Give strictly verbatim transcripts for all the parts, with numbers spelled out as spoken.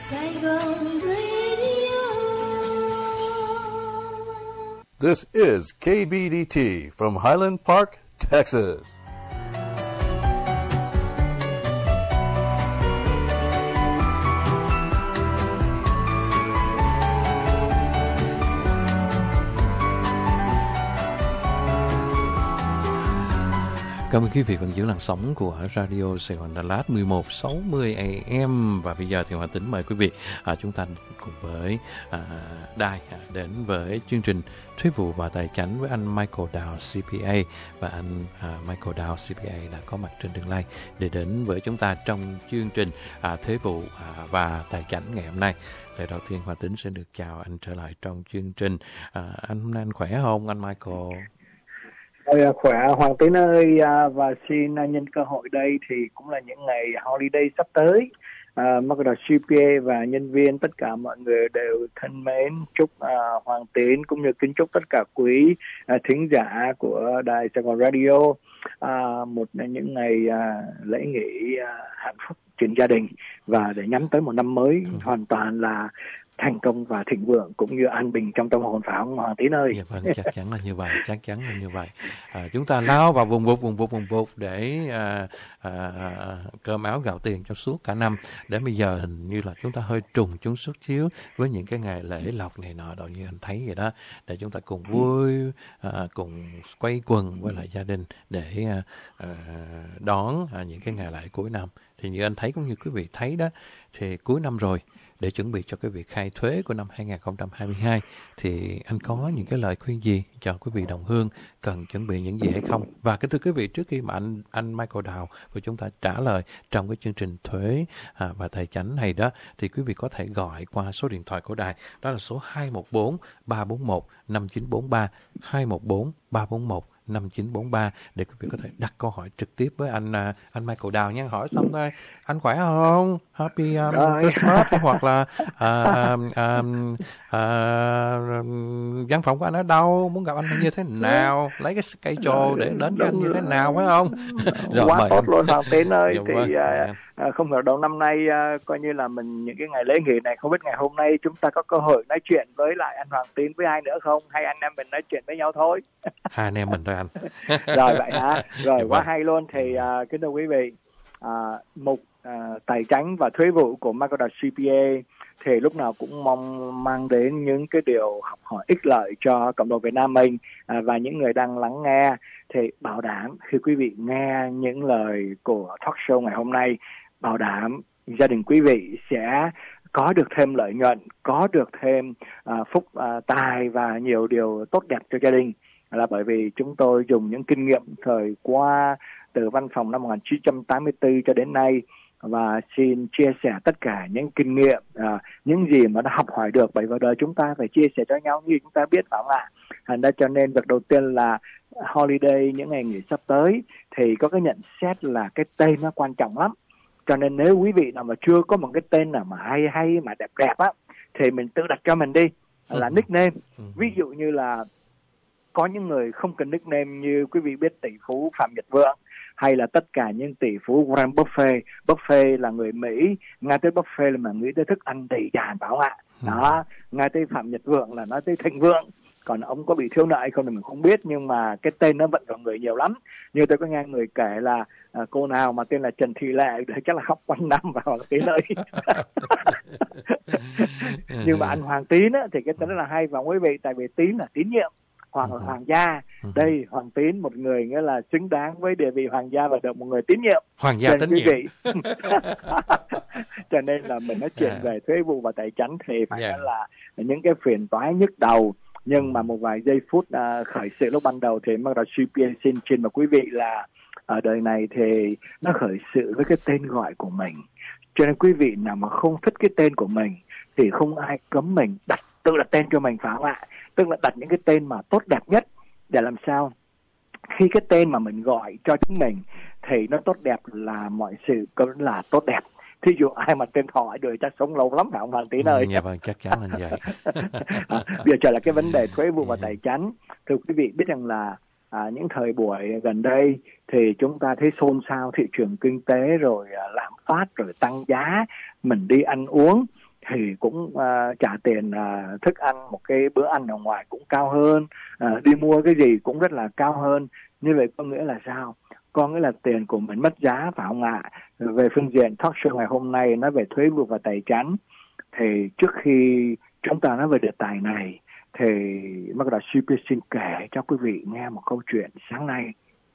Saigon Radio. This is K B D T from Highland Park, Texas. Cảm ơn quý vị vẫn giữ làn sóng của Radio Sài Gòn Đà Lạt mười một sáu mươi A M. Và bây giờ thì Hòa Tính mời quý vị à, chúng ta cùng với à, đài à, đến với chương trình Thuế vụ và Tài chánh với anh Michael Dow C P A. Và anh à, Michael Dow C P A đã có mặt trên đường line để đến với chúng ta trong chương trình à, Thuế vụ à, và Tài chánh ngày hôm nay. Lời đầu tiên Hòa Tính sẽ được chào anh trở lại trong chương trình. À, anh hôm nay anh khỏe không anh Michael? Ôi, khỏe Hoàng Tín ơi, và xin nhân cơ hội đây thì cũng là những ngày holiday sắp tới. Uh, Michael C P A và nhân viên tất cả mọi người đều thân mến chúc uh, Hoàng Tín cũng như kính chúc tất cả quý uh, thính giả của đài Sài Gòn Radio uh, một những ngày uh, lễ nghỉ uh, hạnh phúc trên gia đình, và để nhắm tới một năm mới ừ. hoàn toàn là thành công và thịnh vượng cũng như an bình trong tâm hồn, phải không Hoàng Tín ơi? Dạ vâng, chắc chắn là như vậy, chắc chắn là như vậy. À, chúng ta lao vào vùng vụt, vùng vụt, vùng vụt để à, à, cơm áo gạo tiền cho suốt cả năm. Để bây giờ hình như là chúng ta hơi trùng chúng chút xíu với những cái ngày lễ lộc này nọ, đâu như anh thấy vậy đó, để chúng ta cùng vui, à, cùng quay quần với lại gia đình để à, à, đón à, những cái ngày lễ cuối năm. Thì như anh thấy cũng như quý vị thấy đó, thì cuối năm rồi, để chuẩn bị cho cái việc khai thuế của năm hai không hai hai, thì anh có những cái lời khuyên gì cho quý vị đồng hương cần chuẩn bị những gì hay không? Và kính thưa quý vị, trước khi mà anh anh Michael Dow của chúng ta trả lời trong cái chương trình thuế à, và tài chánh này đó, thì quý vị có thể gọi qua số điện thoại của đài, đó là số hai một bốn ba bốn một năm chín bốn ba, hai một bốn ba bốn một năm chín bốn ba, để quý vị có thể đặt câu hỏi trực tiếp với anh anh Michael Dow nha. Hỏi xong thôi, anh khỏe không? Happy um, Christmas hoặc là uh, um, uh, văn phòng của anh ở đâu? Muốn gặp anh như thế nào? Lấy cái schedule để đến với anh như thế nào, phải không? Rồi, quá tốt anh. Luôn Hoàng Tín ơi. Dạ, thì vâng. uh, không hiểu đầu năm nay uh, coi như là mình những cái ngày lễ nghỉ này, không biết ngày hôm nay chúng ta có cơ hội nói chuyện với lại anh Hoàng Tín với ai nữa không? Hay anh em mình nói chuyện với nhau thôi? Hai anh em mình thôi anh. Rồi vậy hả? Rồi, dạ, quá vâng. hay luôn. Thì uh, kính thưa quý vị, uh, mục uh, tài chánh và thuế vụ của Michael Dow C P A thì lúc nào cũng mong mang đến những cái điều học hỏi ích lợi cho cộng đồng Việt Nam mình, uh, và những người đang lắng nghe. Thì bảo đảm khi quý vị nghe những lời của talk show ngày hôm nay, bảo đảm gia đình quý vị sẽ có được thêm lợi nhuận, có được thêm uh, phúc uh, tài và nhiều điều tốt đẹp cho gia đình. Là bởi vì chúng tôi dùng những kinh nghiệm thời qua từ văn phòng năm một nghìn chín trăm tám mươi tư cho đến nay, và xin chia sẻ tất cả những kinh nghiệm, à, những gì mà đã học hỏi được, bởi vì đời chúng ta phải chia sẻ cho nhau như chúng ta biết, phải không ạ? Thành ra cho nên việc đầu tiên là holiday, những ngày nghỉ sắp tới, thì có cái nhận xét là cái tên nó quan trọng lắm. Cho nên nếu quý vị nào mà chưa có một cái tên nào mà hay hay mà đẹp đẹp á, thì mình tự đặt cho mình đi, là nickname. Ví dụ như là có những người không cần nickname, như quý vị biết tỷ phú Phạm Nhật Vượng, hay là tất cả những tỷ phú Warren Buffett. Buffett là người Mỹ, ngay tới Buffett là mà nghĩ tới thức ăn đầy tràn, phải không ạ? Đó, ngay tới Phạm Nhật Vượng là nói tới thịnh vượng. Còn ông có bị thiếu nợ hay không thì mình không biết, nhưng mà cái tên nó vận vào người nhiều lắm. Như tôi có nghe người kể là à, cô nào mà tên là Trần Thị Lệ thì chắc là khóc quanh năm vào cái nơi. Nhưng mà anh Hoàng Tín á, thì cái tên rất là hay, và quý vị, tại vì Tín là tín nhiệm, Hoàng là hoàng gia. Đây, Hoàng Tín, một người nghĩa là xứng đáng với địa vị hoàng gia và được một người tín nhiệm. Hoàng gia tín nhiệm. Cho nên là mình nói chuyện yeah. về thuế vụ và tài chánh thì phải yeah. nói là những cái phiền toái nhức đầu. Nhưng mà một vài giây phút uh, khởi sự lúc ban đầu thì Michael Dow C P A xin trình mà quý vị là ở đời này thì nó khởi sự với cái tên gọi của mình. Cho nên quý vị nào mà không thích cái tên của mình thì không ai cấm mình đặt tự đặt tên cho mình, phải không ạ? Tức là đặt những cái tên mà tốt đẹp nhất, để làm sao khi cái tên mà mình gọi cho chính mình thì nó tốt đẹp là mọi sự cũng là tốt đẹp. Thí dụ ai mà tên Thọ đời chắc sống lâu lắm, phải không Hoàng Tín ơi? Dạ vâng, chắc chắn là như vậy. à, bây giờ trở lại cái vấn đề thuế vụ và tài chánh. Thưa quý vị biết rằng là à, những thời buổi gần đây thì chúng ta thấy xôn xao thị trường kinh tế, rồi à, lạm phát, rồi tăng giá, mình đi ăn uống thì cũng uh, trả tiền uh, thức ăn, một cái bữa ăn ở ngoài cũng cao hơn, uh, đi mua cái gì cũng rất là cao hơn. Như vậy có nghĩa là sao? Có nghĩa là tiền của mình mất giá, phải không ạ? Về phương diện talk show ngày hôm nay nói về thuế vụ và tài chính, thì trước khi chúng ta nói về đề tài này thì Makoda xê pê xin kể cho quý vị nghe một câu chuyện sáng nay.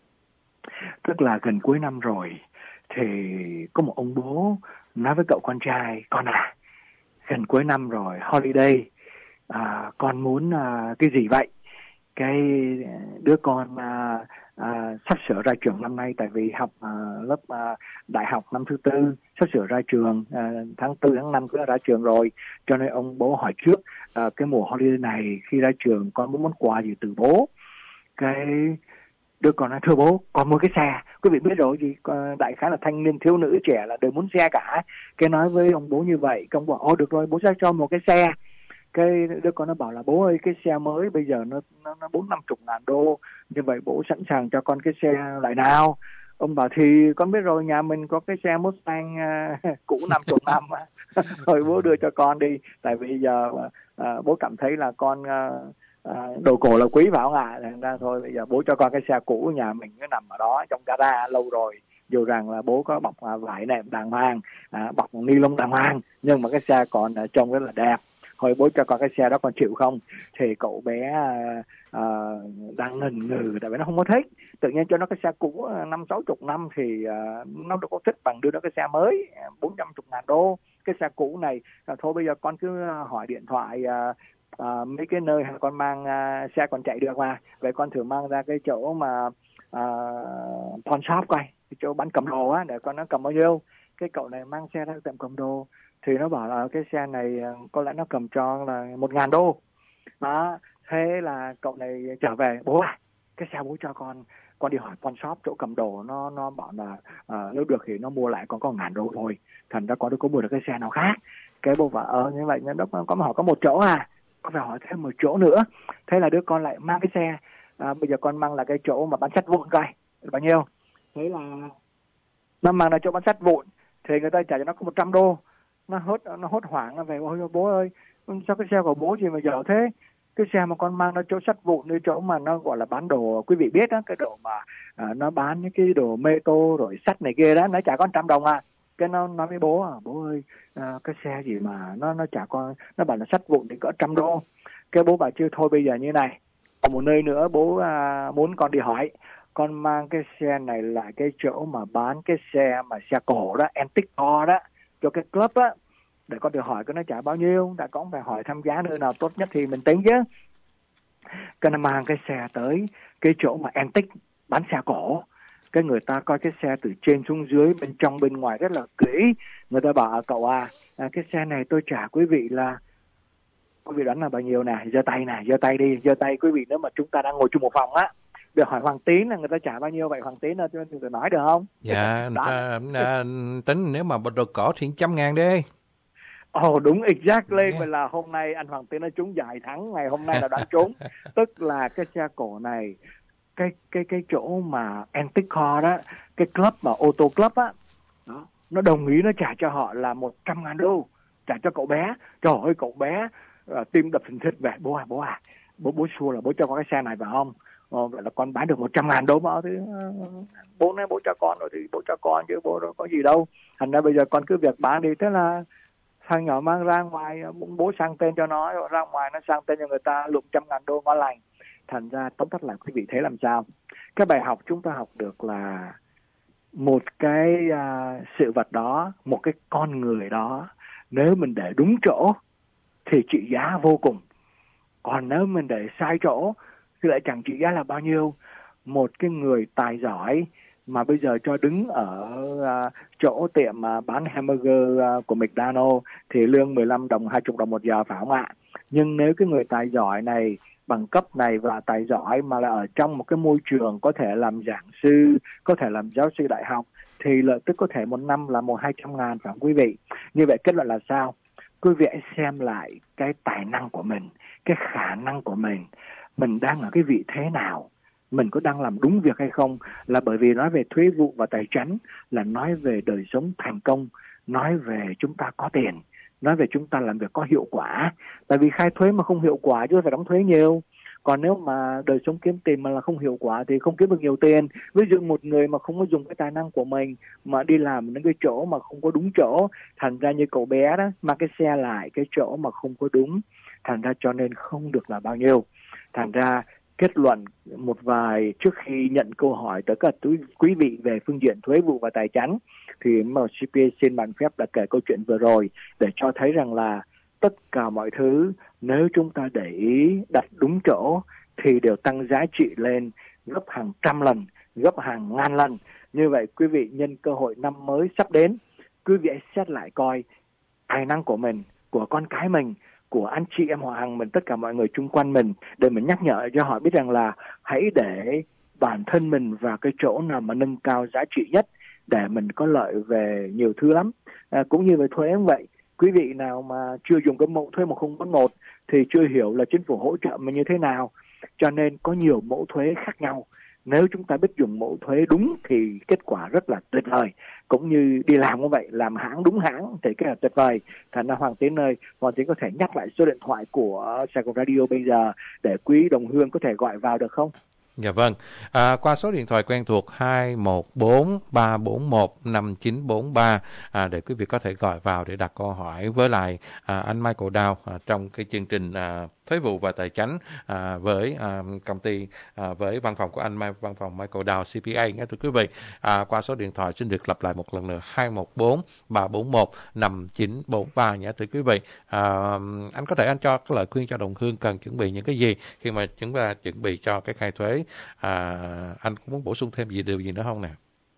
Tức là gần cuối năm rồi thì có một ông bố nói với cậu con trai: con à, gần cuối năm rồi, holiday, à, con muốn à, cái gì vậy? Cái đứa con à, à, sắp sửa ra trường năm nay, tại vì học à, lớp à, đại học năm thứ tư, sắp sửa ra trường, à, tháng tư tháng năm cũng ra trường rồi, cho nên ông bố hỏi trước à, cái mùa holiday này khi ra trường con muốn món quà gì từ bố. Cái đứa con nói: thưa bố, con mua cái xe. Quý vị biết rồi, gì đại khái là thanh niên thiếu nữ trẻ là đều muốn xe cả. Cái nói với ông bố như vậy, ông bảo: ồ được rồi, bố sẽ cho một cái xe. Cái đứa con nó bảo là: bố ơi, cái xe mới bây giờ nó nó nó bốn năm chục ngàn đô, như vậy bố sẵn sàng cho con cái xe loại nào? Ông bảo: thì con biết rồi, nhà mình có cái xe Mustang uh, cũ năm chục năm. Thôi bố đưa cho con đi, tại vì giờ uh, bố cảm thấy là con uh, uh, đồ cổ là quý, phải không ạ? Thành ra thôi bây giờ bố cho con cái xe cũ nhà mình nó nằm ở đó trong gara lâu rồi, dù rằng là bố có bọc uh, vải nệm đàng hoàng, uh, bọc ni lông đàng hoàng, nhưng mà cái xe còn uh, trông rất là đẹp. Hồi bố cho con cái xe đó con chịu không? Thì cậu bé uh, uh, đang ngần ngừ, tại vì nó không có thích. Tự nhiên cho nó cái xe cũ năm sáu chục năm thì uh, nó đâu có thích bằng đưa nó cái xe mới bốn trăm chục ngàn đô. Cái xe cũ này uh, thôi bây giờ con cứ hỏi điện thoại uh, uh, mấy cái nơi con mang uh, xe còn chạy được mà. Vậy con thử mang ra cái chỗ mà uh, pawn shop coi, cái chỗ bán cầm đồ á, để con nó cầm bao nhiêu. Cái cậu này mang xe ra tiệm cầm đồ thì nó bảo là cái xe này có lẽ nó cầm cho là một ngàn đô. Đó, thế là cậu này trở về: bố à, cái xe bố cho con, con đi hỏi pawn shop chỗ cầm đồ, nó nó bảo là à, nếu được thì nó mua lại con có một ngàn đô thôi. Thành ra con đâu có mua được cái xe nào khác. Cái bố bảo: ờ như vậy nó có hỏi có một chỗ à, con phải hỏi thêm một chỗ nữa. Thế là đứa con lại mang cái xe, à, bây giờ con mang là cái chỗ mà bán sắt vụn coi bao nhiêu. Thế là nó mang là chỗ bán sắt vụn thì người ta trả cho nó có một trăm đô. Nó hốt nó hốt hoảng nó về: ôi bố ơi, sao cái xe của bố gì mà dở thế? Cái xe mà con mang nó chỗ sắt vụn, nơi chỗ mà nó gọi là bán đồ, quý vị biết đó, cái đồ mà à, nó bán những cái đồ mê tô rồi sắt này kia đó, nó trả con trăm đồng à. Cái nó nói với bố: à, bố ơi, à, cái xe gì mà nó nó trả con, nó bảo là sắt vụn thì cỡ trăm đô. Cái bố bảo: chưa, thôi bây giờ như này, ở một nơi nữa bố à, muốn con đi hỏi, con mang cái xe này lại cái chỗ mà bán cái xe mà xe cổ đó, antique car đó, cho cái club á, để con được hỏi cái nó trả bao nhiêu. Đã con phải hỏi tham giá nơi nào tốt nhất thì mình tính chứ. Cái nó mang cái xe tới cái chỗ mà antique bán xe cổ. Cái người ta coi cái xe từ trên xuống dưới, bên trong bên ngoài rất là kỹ. Người ta bảo: cậu à, à cái xe này tôi trả quý vị là, quý vị đoán là bao nhiêu nè? Giơ tay nè, giơ tay đi, giơ tay quý vị. Nếu mà chúng ta đang ngồi chung một phòng á, được hỏi Hoàng Tín là người ta trả bao nhiêu vậy? Hoàng Tín là tôi tôi nói được không? Dạ, à, à, tính nếu mà đồ cổ thì trăm ngàn đi. Ồ oh, đúng, exactly. Vậy là hôm nay anh Hoàng Tín nói trúng giải thắng, ngày hôm nay là đoán trúng. Tức là cái xe cổ này, cái cái cái chỗ mà antique car đó, cái club mà ô tô club á, đó, nó đồng ý nó trả cho họ là một trăm ngàn đô, trả cho cậu bé. Trời ơi, cậu bé uh, tim đập thình thịch về: bố à, bố à, bố bố xua là bố cho con cái xe này phải không? Ờ, vậy là con bán được một trăm ngàn đô mà. Thì uh, bố nói bố cho con rồi thì bố cho con chứ bố đâu có gì đâu. Thành ra bây giờ con cứ việc bán đi. Thế là thằng nhỏ mang ra ngoài, bố sang tên cho nó, rồi ra ngoài nó sang tên cho người ta lục trăm ngàn đô ngon lành. Thành ra tóm tắt là quý vị thấy làm sao? Cái bài học chúng ta học được là một cái uh, sự vật đó, một cái con người đó, nếu mình để đúng chỗ thì trị giá vô cùng. Còn nếu mình để sai chỗ thì lại chẳng trị giá là bao nhiêu. Một cái người tài giỏi mà bây giờ cho đứng ở uh, chỗ tiệm uh, bán hamburger uh, của McDonald's thì lương mười lăm đồng, hai mươi đồng một giờ phải không ạ? Nhưng nếu cái người tài giỏi này, bằng cấp này và tài giỏi mà là ở trong một cái môi trường có thể làm giảng sư, có thể làm giáo sư đại học, thì lợi tức có thể một năm là một hai trăm ngàn, phải không quý vị? Như vậy kết luận là sao? Quý vị hãy xem lại cái tài năng của mình, cái khả năng của mình, mình đang ở cái vị thế nào, mình có đang làm đúng việc hay không. Là bởi vì nói về thuế vụ và tài chính là nói về đời sống thành công, nói về chúng ta có tiền, nói về chúng ta làm việc có hiệu quả. Tại vì khai thuế mà không hiệu quả chứ phải đóng thuế nhiều. Còn nếu mà đời sống kiếm tiền mà là không hiệu quả thì không kiếm được nhiều tiền. Ví dụ một người mà không có dùng cái tài năng của mình mà đi làm những cái chỗ mà không có đúng chỗ, thành ra như cậu bé đó mang cái xe lại cái chỗ mà không có đúng, thành ra cho nên không được là bao nhiêu. Thành ra kết luận một vài trước khi nhận câu hỏi tới các quý vị về phương diện thuế vụ và tài chính, thì xê pê a xin bản phép đã kể câu chuyện vừa rồi để cho thấy rằng là tất cả mọi thứ nếu chúng ta để ý đặt đúng chỗ thì đều tăng giá trị lên gấp hàng trăm lần, gấp hàng ngàn lần. Như vậy quý vị nhân cơ hội năm mới sắp đến, quý vị hãy xét lại coi tài năng của mình, của con cái mình, của anh chị em họ hàng mình, tất cả mọi người chung quanh mình, để mình nhắc nhở cho họ biết rằng là hãy để bản thân mình vào cái chỗ nào mà nâng cao giá trị nhất để mình có lợi về nhiều thứ lắm. À, cũng như về thuế cũng vậy. Quý vị nào mà chưa dùng cái mẫu thuế một không bốn một thì chưa hiểu là chính phủ hỗ trợ mình như thế nào. Cho nên có nhiều mẫu thuế khác nhau. Nếu chúng ta biết dùng mẫu thuế đúng thì kết quả rất là tuyệt vời. Cũng như đi làm cũng vậy, làm hãng đúng hãng thì cái là tuyệt vời. Thành ra Hoàng Tiến ơi, Hoàng Tiến có thể nhắc lại số điện thoại của Sài Gòn Radio bây giờ để quý đồng hương có thể gọi vào được không? Dạ vâng, à, qua số điện thoại quen thuộc hai một bốn ba bốn một năm chín bốn ba à, để quý vị có thể gọi vào để đặt câu hỏi với lại à, anh Michael Dow à, trong cái chương trình à, thuế vụ và tài chính à, với à, công ty à, với văn phòng của anh văn phòng Michael Dow xê pê a nghe thưa quý vị. À, qua số điện thoại xin được lặp lại một lần nữa hai một bốn ba bốn một năm chín bốn ba nhé thưa quý vị. À, anh có thể anh cho cái lời khuyên cho đồng hương cần chuẩn bị những cái gì khi mà chúng ta chuẩn bị cho cái khai thuế. À, anh cũng muốn bổ sung thêm gì điều gì nữa không nè?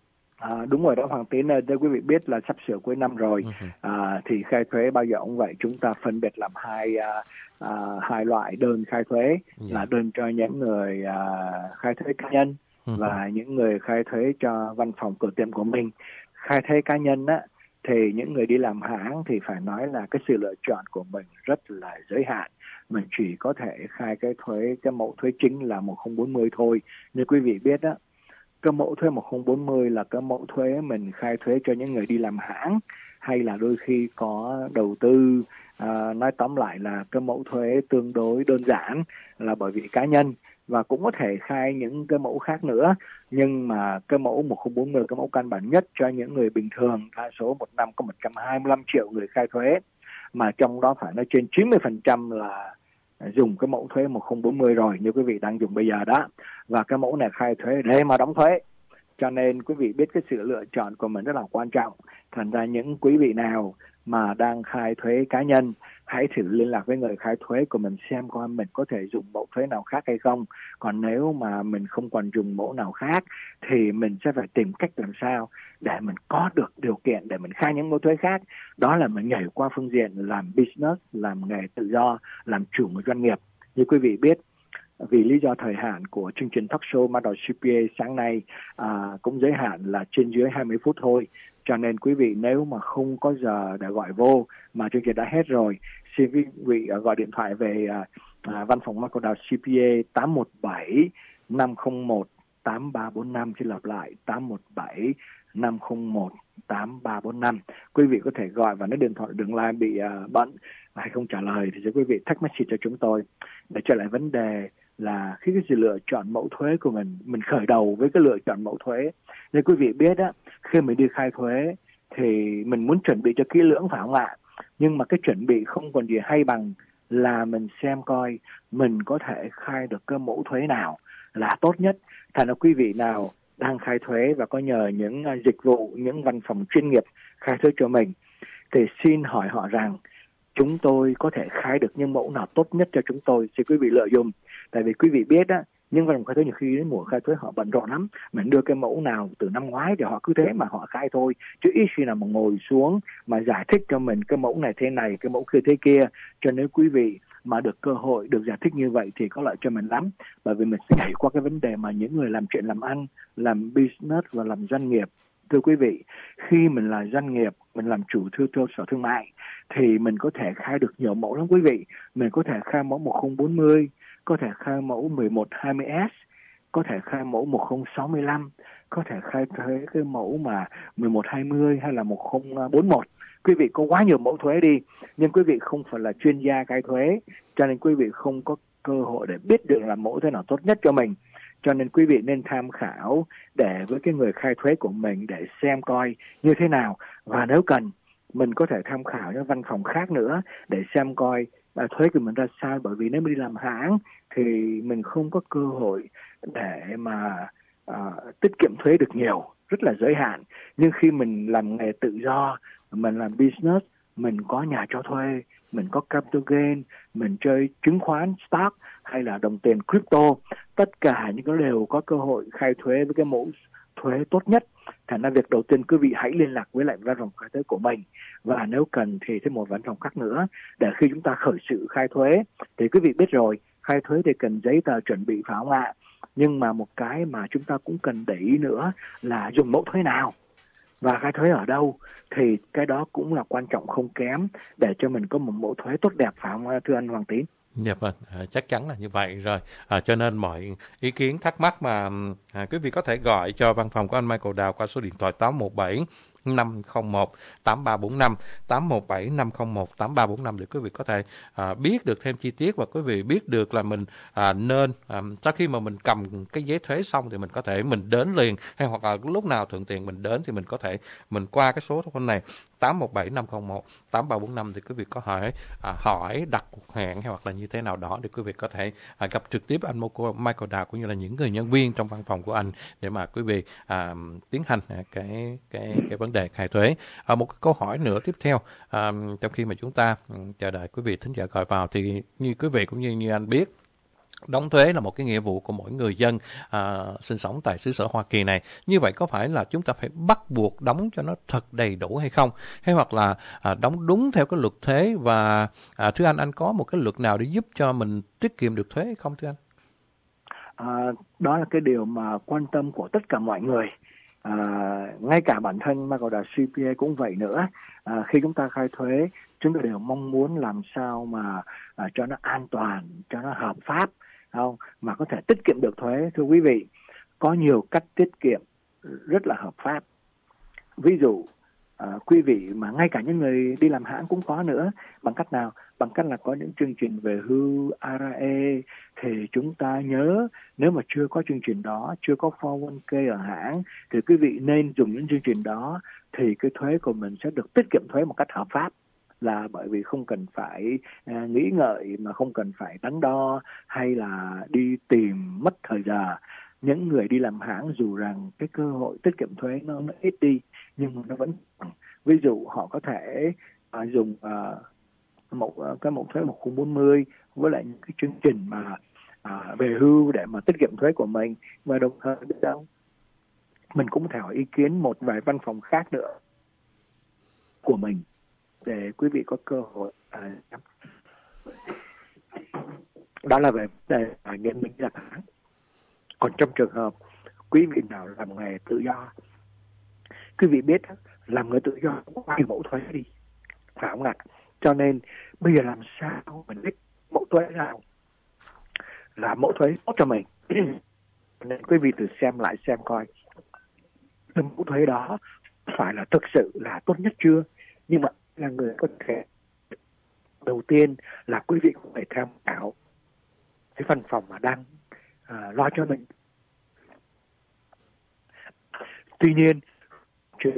À, đúng rồi đó Hoàng Tiến ơi, quý vị biết là sắp sửa cuối năm rồi. Uh-huh. à, thì khai thuế bao giờ cũng vậy, chúng ta phân biệt làm hai à, à, hai loại đơn khai thuế. Yeah. Là đơn cho những người à, khai thuế cá nhân. Uh-huh. Và những người khai thuế cho văn phòng cửa tiệm của mình. Khai thuế cá nhân á thì những người đi làm hãng thì phải nói là cái sự lựa chọn của mình rất là giới hạn. Mình chỉ có thể khai cái thuế, cái mẫu thuế chính là một không bốn không thôi. Như quý vị biết á, cái mẫu thuế một không bốn không là cái mẫu thuế mình khai thuế cho những người đi làm hãng hay là đôi khi có đầu tư. À, nói tóm lại là cái mẫu thuế tương đối đơn giản là bởi vì cá nhân, và cũng có thể khai những cái mẫu khác nữa. Nhưng mà cái mẫu một không bốn không, cái mẫu căn bản nhất cho những người bình thường, đa số một năm có một trăm hai mươi lăm triệu người khai thuế, mà trong đó phải nói trên chín mươi phần trăm là dùng cái mẫu thuế một không bốn không rồi, như quý vị đang dùng bây giờ đó. Và cái mẫu này khai thuế để mà đóng thuế. Cho nên quý vị biết cái sự lựa chọn của mình rất là quan trọng. Thành ra những quý vị nào mà đang khai thuế cá nhân, hãy thử liên lạc với người khai thuế của mình xem coi mình có thể dùng mẫu thuế nào khác hay không. Còn nếu mà mình không còn dùng mẫu nào khác thì mình sẽ phải tìm cách làm sao để mình có được điều kiện để mình khai những mẫu thuế khác. Đó là mình nhảy qua phương diện làm business, làm nghề tự do, làm chủ một doanh nghiệp. Như quý vị biết, vì lý do thời hạn của chương trình talk show Mado xê pê a sáng nay à, cũng giới hạn là trên dưới hai mươi phút thôi. Cho nên quý vị nếu mà không có giờ để gọi vô mà chương trình đã hết rồi, xin quý vị gọi điện thoại về à, à, văn phòng Michael Dow xê pê a tám một bảy năm không một tám ba bốn năm. Xin lặp lại tám một bảy năm không một tám ba bốn năm. Quý vị có thể gọi, và nếu điện thoại đường line bị uh, bận hay không trả lời thì sẽ quý vị text message cho chúng tôi. Để trở lại vấn đề là khi cái sự lựa chọn mẫu thuế của mình, mình khởi đầu với cái lựa chọn mẫu thuế. Như quý vị biết á, khi mình đi khai thuế thì mình muốn chuẩn bị cho kỹ lưỡng phải không ạ? Nhưng mà cái chuẩn bị không còn gì hay bằng là mình xem coi mình có thể khai được cái mẫu thuế nào là tốt nhất. Thành ra quý vị nào đang khai thuế và có nhờ những dịch vụ, những văn phòng chuyên nghiệp khai thuế cho mình, thì xin hỏi họ rằng chúng tôi có thể khai được những mẫu nào tốt nhất cho chúng tôi, xin quý vị lợi dụng. Tại vì quý vị biết á, nhưng văn phòng khai thuế nhiều khi đến mùa khai thuế họ bận rộn lắm, mình đưa cái mẫu nào từ năm ngoái thì họ cứ thế mà họ khai thôi, chứ ít khi nào mà ngồi xuống mà giải thích cho mình cái mẫu này thế này, cái mẫu kia thế kia. Cho nên quý vị mà được cơ hội được giải thích như vậy thì có lợi cho mình lắm, bởi vì mình sẽ nhảy qua cái vấn đề mà những người làm chuyện làm ăn, làm business và làm doanh nghiệp. Thưa quý vị, khi mình là doanh nghiệp, mình làm chủ thư cơ sở thương mại thì mình có thể khai được nhiều mẫu lắm quý vị. Mình có thể khai mẫu một không bốn không, có thể khai mẫu mười một hai mươi S, có thể khai mẫu một không sáu lăm, có thể khai thuế cái mẫu mà mười một hai mươi hay là một không bốn một. Quý vị có quá nhiều mẫu thuế đi, nhưng quý vị không phải là chuyên gia khai thuế, cho nên quý vị không có cơ hội để biết được là mẫu thuế nào tốt nhất cho mình. Cho nên quý vị nên tham khảo để với cái người khai thuế của mình để xem coi như thế nào. Và nếu cần, mình có thể tham khảo những văn phòng khác nữa để xem coi à, thuế của mình ra sao. Bởi vì nếu mình đi làm hãng thì mình không có cơ hội để mà à, tiết kiệm thuế được nhiều, rất là giới hạn. Nhưng khi mình làm nghề tự do, mình làm business, mình có nhà cho thuê, mình có capital gain, mình chơi chứng khoán, stock hay là đồng tiền crypto, tất cả những cái đều có cơ hội khai thuế với cái mẫu thuế tốt nhất. Thành ra việc đầu tiên quý vị hãy liên lạc với lại văn phòng khai thuế của mình, và nếu cần thì thêm một văn phòng khác nữa để khi chúng ta khởi sự khai thuế thì quý vị biết rồi, khai thuế thì cần giấy tờ chuẩn bị, phải không ạ? Nhưng mà một cái mà chúng ta cũng cần để ý nữa là dùng mẫu thuế nào và khai thuế ở đâu, thì cái đó cũng là quan trọng không kém để cho mình có một mẫu thuế tốt đẹp, phải không thưa anh Hoàng Tín? Dạ vâng, à, chắc chắn là như vậy rồi. À, cho nên mọi ý kiến thắc mắc mà à, quý vị có thể gọi cho văn phòng của anh Michael Đào qua số điện thoại tám một bảy năm không một tám ba bốn năm, tám một bảy năm không một tám ba bốn năm để quý vị có thể à, biết được thêm chi tiết, và quý vị biết được là mình à, nên à, sau khi mà mình cầm cái giấy thuế xong thì mình có thể mình đến liền, hay hoặc là lúc nào thuận tiện mình đến thì mình có thể mình qua cái số phone này tám một bảy năm không một tám ba bốn năm thì quý vị có thể à, hỏi đặt cuộc hẹn hay hoặc là như thế nào đó để quý vị có thể à, gặp trực tiếp anh Michael Đào cũng như là những người nhân viên trong văn phòng của anh để mà quý vị à, tiến hành à, cái cái cái vấn đề khai thuế. À, một cái câu hỏi nữa tiếp theo à, trong khi mà chúng ta um, chờ đợi quý vị thính giả gọi vào thì như quý vị cũng như như anh biết, đóng thuế là một cái nghĩa vụ của mỗi người dân à, sinh sống tại xứ sở Hoa Kỳ này. Như vậy có phải là chúng ta phải bắt buộc đóng cho nó thật đầy đủ hay không? Hay hoặc là à, đóng đúng theo cái luật thuế? Và à, thưa anh, anh có một cái luật nào để giúp cho mình tiết kiệm được thuế hay không thưa anh? À, đó là cái điều mà quan tâm của tất cả mọi người. À, ngay cả bản thân Michael Đào xê pê a cũng vậy nữa. À, khi chúng ta khai thuế, chúng ta đều mong muốn làm sao mà à, cho nó an toàn, cho nó hợp pháp, không? Mà có thể tiết kiệm được thuế. Thưa quý vị, có nhiều cách tiết kiệm rất là hợp pháp. Ví dụ, à, quý vị mà ngay cả những người đi làm hãng cũng có nữa. Bằng cách nào? Bằng cách là có những chương trình về hưu i rờ a, thì chúng ta nhớ nếu mà chưa có chương trình đó, chưa có four oh one k ở hãng, thì quý vị nên dùng những chương trình đó, thì cái thuế của mình sẽ được tiết kiệm thuế một cách hợp pháp. Là bởi vì không cần phải à, nghĩ ngợi, mà không cần phải đắn đo hay là đi tìm mất thời giờ. Những người đi làm hãng dù rằng cái cơ hội tiết kiệm thuế nó, nó ít đi, nhưng mà nó vẫn, ví dụ họ có thể à, dùng à, một cái mẫu thuế một không bốn mươi với lại những cái chương trình mà à, về hưu để mà tiết kiệm thuế của mình. Và đồng thời biết đâu mình cũng thể hỏi ý kiến một vài văn phòng khác nữa của mình để quý vị có cơ hội à, đó là về vấn đề à, nhân minh đặt hãng. Còn trong trường hợp quý vị nào làm nghề tự do, quý vị biết làm người tự do có bao nhiêu mẫu thuế đi, phải không ạ? Cho nên bây giờ làm sao mình biết mẫu thuế nào là mẫu thuế tốt cho mình. Nên quý vị tự xem lại xem coi mẫu thuế đó phải là thực sự là tốt nhất chưa. Nhưng mà là người có thể, đầu tiên là quý vị cũng phải tham khảo cái văn phòng mà đang à, lo cho mình. Tuy nhiên trừ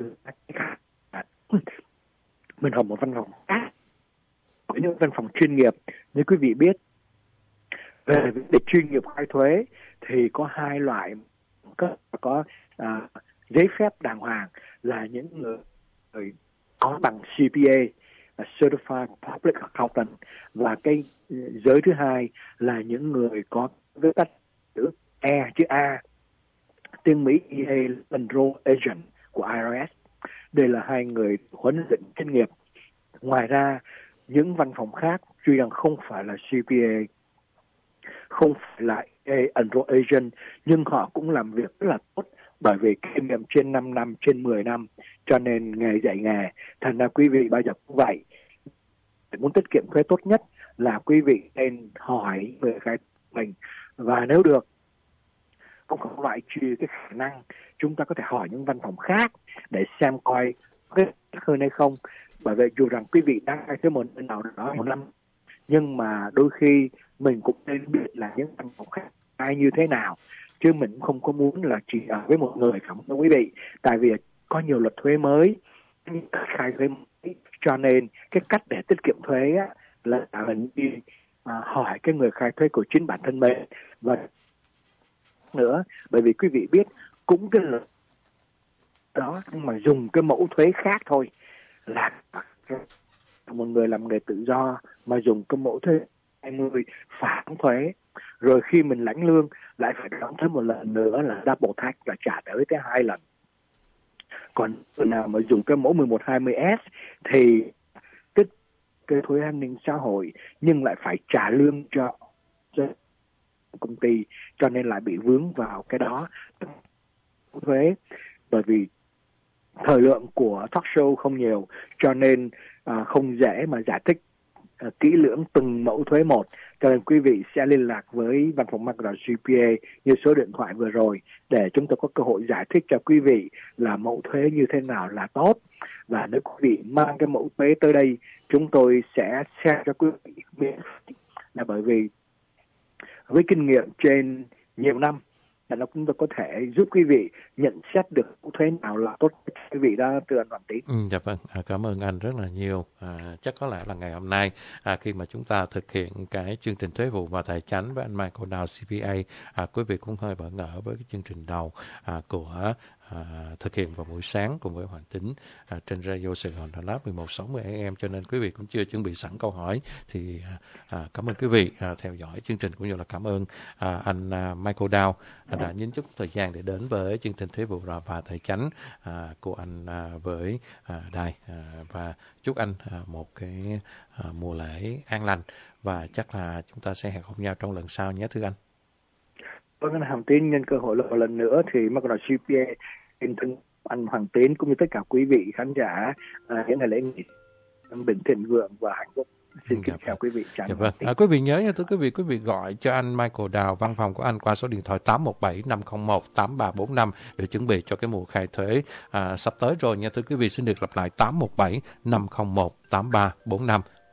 mình học một văn phòng khác, với những văn phòng chuyên nghiệp, như quý vị biết về vấn đề chuyên nghiệp khai thuế thì có hai loại, có, có à, giấy phép đàng hoàng là những người, người có bằng xê pê a, Certified Public Accountant, và cái giới thứ hai là những người có với cách chữ E, chữ A, tiếng Mỹ E A, Enroll Agent của i rờ ét. Đây là hai người huấn luyện chuyên nghiệp. Ngoài ra, những văn phòng khác tuy rằng không phải là xê pê a, không phải là E A, Enroll Agent, nhưng họ cũng làm việc rất là tốt, bởi vì kinh nghiệm trên năm năm, trên mười năm, cho nên nghề dạy nghề. Thành ra quý vị bao giờ cũng vậy. Muốn tiết kiệm thuế tốt nhất là quý vị nên hỏi người khai mình, và nếu được cũng không loại trừ cái khả năng chúng ta có thể hỏi những văn phòng khác để xem coi cái hơn hay không. Bởi vậy dù rằng quý vị đang khai thuế một nơi nào đó một năm, nhưng mà đôi khi mình cũng nên biết là những văn phòng khác ai như thế nào, chứ mình cũng không có muốn là chỉ ở với một người không thưa quý vị. Tại vì có nhiều luật thuế mới, khai thuế mới, cho nên cái cách để tiết kiệm thuế á, là mình đi à, hỏi cái người khai thuế của chính bản thân mình. Và nữa, bởi vì quý vị biết cũng cái luật đó nhưng mà dùng cái mẫu thuế khác thôi, là một người làm nghề tự do mà dùng cái mẫu thuế hai mươi phải đóng thuế, rồi khi mình lãnh lương lại phải đóng thuế một lần nữa là double tax, là trả tới tới hai lần. Còn người nào mà dùng cái mẫu mười một hai mươi S thì cái, cái thuế an ninh xã hội nhưng lại phải trả lương cho, cho công ty, cho nên lại bị vướng vào cái đó thuế. Bởi vì thời lượng của talk show không nhiều, cho nên à, không dễ mà giải thích à, kỹ lưỡng từng mẫu thuế một, cho nên quý vị sẽ liên lạc với văn phòng McGraw giê pê a như số điện thoại vừa rồi để chúng tôi có cơ hội giải thích cho quý vị là mẫu thuế như thế nào là tốt. Và nếu quý vị mang cái mẫu thuế tới đây, chúng tôi sẽ share cho quý vị miễn phí, là bởi vì với kinh nghiệm trên nhiều năm là nó cũng có thể giúp quý vị nhận xét được thuế nào là tốt cho quý vị đó, thưa anh Hoàng Tín. Ừ, dạ vâng, à, cảm ơn anh rất là nhiều. À, chắc có lẽ là ngày hôm nay à, khi mà chúng ta thực hiện cái chương trình thuế vụ và tài chính với anh Michael Dow xê pê a, à, quý vị cũng hơi bỡ ngỡ với cái chương trình đầu à, của à, thực hiện vào buổi sáng cùng với Hoàng Tín à, trên Radio Sài Gòn Đà Lạt mười một sáu mươi A M, cho nên quý vị cũng chưa chuẩn bị sẵn câu hỏi. Thì à, cảm ơn quý vị à, theo dõi chương trình, cũng như là cảm ơn à, anh à, Michael Dow à, đã nhấn chút thời gian để đến với chương trình thuế vụ và tài chính à, của anh à, với à, đài à, và chúc anh à, một cái à, mùa lễ an lành, và chắc là chúng ta sẽ hẹn gặp nhau trong lần sau nhé thưa anh. Vâng, anh Hoàng Tín, nhân cơ hội một lần nữa thì McGraw giê pê a xin thân anh Hoàng Tín cũng như tất cả quý vị khán giả à, những ngày lễ nghỉ bình thịnh vượng và hạnh phúc. Xin kính chào quý vị. Chào dạ vâng. À, quý vị nhớ nha, thưa quý vị, quý vị gọi cho anh Michael Dow, văn phòng của anh qua số điện thoại tám một bảy năm không một tám ba bốn năm để chuẩn bị cho cái mùa khai thuế à, sắp tới rồi nha thưa quý vị. Xin được lặp lại tám một bảy năm không một tám ba bốn năm.